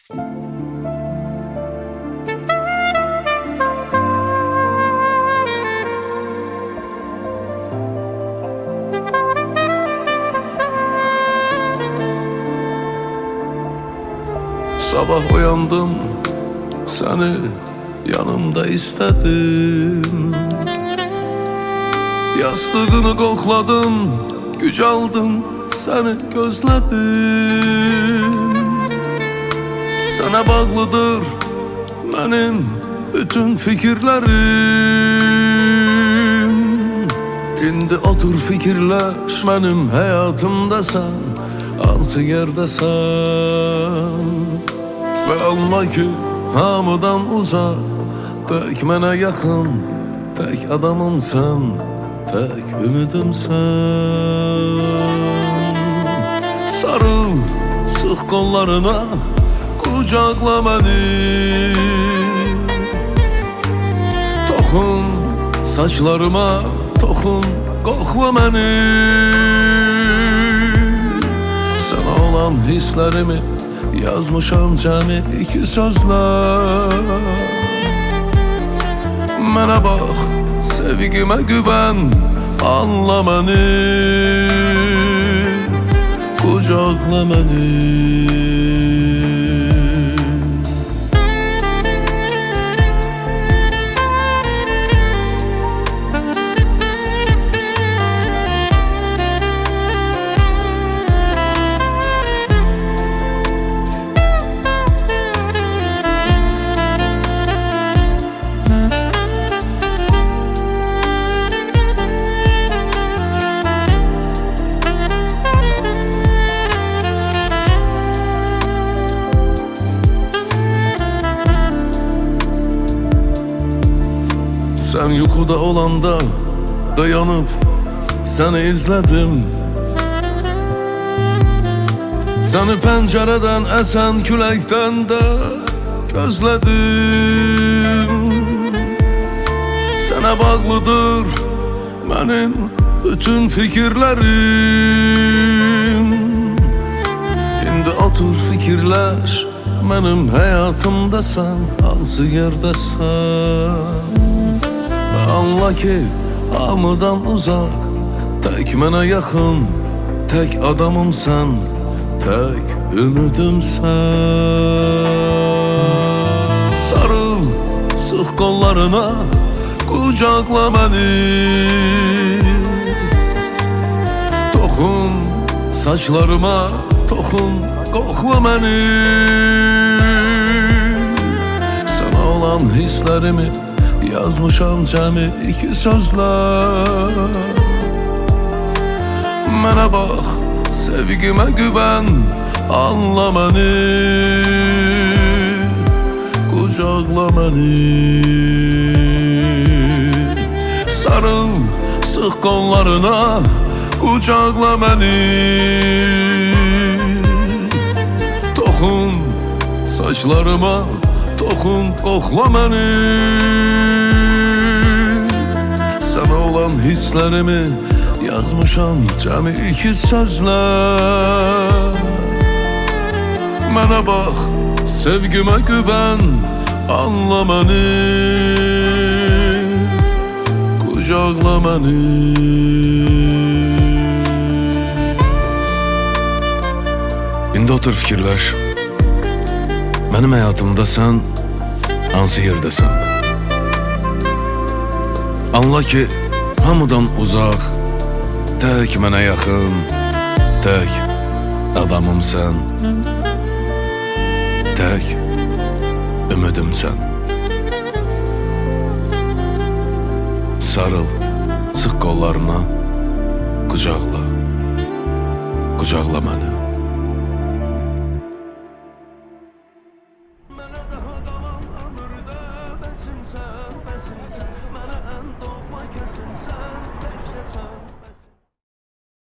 Sabah uyandım, seni yanımda istedim. Yastığını kokladım, güc aldım, seni gözledim. Sana bağlıdır benim bütün fikirlerim. İndi otur fikirler, benim hayatımdasan, hansı yerdesən. Ve anla ki hamıdan uzak, tek mənə yaxın, tek adamımsan, tek ümidimsən. Sarıl, sıx qollarına, qucaqla məni. Toxun saçlarıma, toxun, qoxla məni. Sana olan hisslərimi yazmışam cəmi iki sözlər. Mənə bax, sevgimə güvən, anla məni, qucaqla məni. Sen yuxuda olanda dayanıp seni izledim. Seni pencereden esen küləkdən də gözledim. Sana bağlıdır benim bütün fikirlerim. İndi otur fikirler, benim hayatımdasan, hansı yerdesən. Anla ki hamıdan uzak, tek mənə yaxın, tek adamımsan, tek ümidimsən. Sarıl, sıx qollarına, qucaqla məni. Toxun saçlarıma, toxun, qoxla məni. Sana olan hisslərimi yazmışam cəmi iki sözlər. Mənə bax, sevgimə güvən, anla məni, qucaqla məni. Sarıl, sıx qollarına, qucaqla məni. Toxun saçlarıma, toxun, qoxla məni. Sana olan hisslərimi yazmışam cəmi iki sözlər. Mənə bax, sevgimə güvən, anla məni, qucaqla məni. İndi otur fikirləş, mənim həyatımda sən hansı yerdəsən. Anla ki hamıdan uzaq, tek mənə yaxın, tek adamımsan, tek ümidimsən. Sarıl, sıx qollarına, qucaqla, qucaqla məni.